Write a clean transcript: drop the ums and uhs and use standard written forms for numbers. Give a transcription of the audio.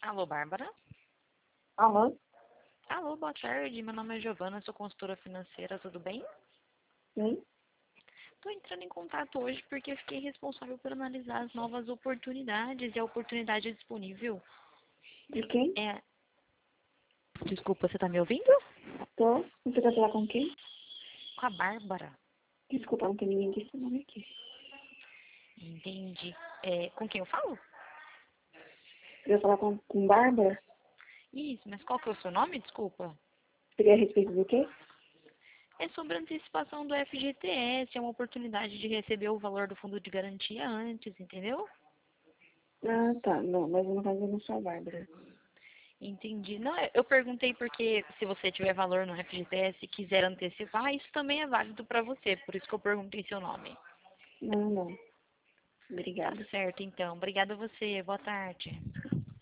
Alô, Bárbara? Alô? Alô, boa tarde. Meu nome é Giovana, sou consultora financeira, tudo bem? Sim? Estou entrando em contato hoje porque eu fiquei responsável por analisar as novas oportunidades e a oportunidade disponível De quem? é... Desculpa, você está me ouvindo? Tô. Você quer falar com quem? Com a Bárbara. Desculpa, não tem ninguém desse nome aqui. Entendi. Com quem eu falo? Você quer falar com Bárbara? Isso, mas qual que é o seu nome? Desculpa. Seria a respeito do quê? É sobre a antecipação do FGTS, é uma oportunidade de receber o valor do fundo de garantia antes, entendeu? Ah, tá. Não, mas no caso eu não sou a Bárbara. Entendi. Não, eu perguntei porque se você tiver valor no FGTS e quiser antecipar, isso também é válido para você. Por isso que eu perguntei seu nome. Não, não. Tá Obrigada. certo, então. Obrigada a você. Boa tarde.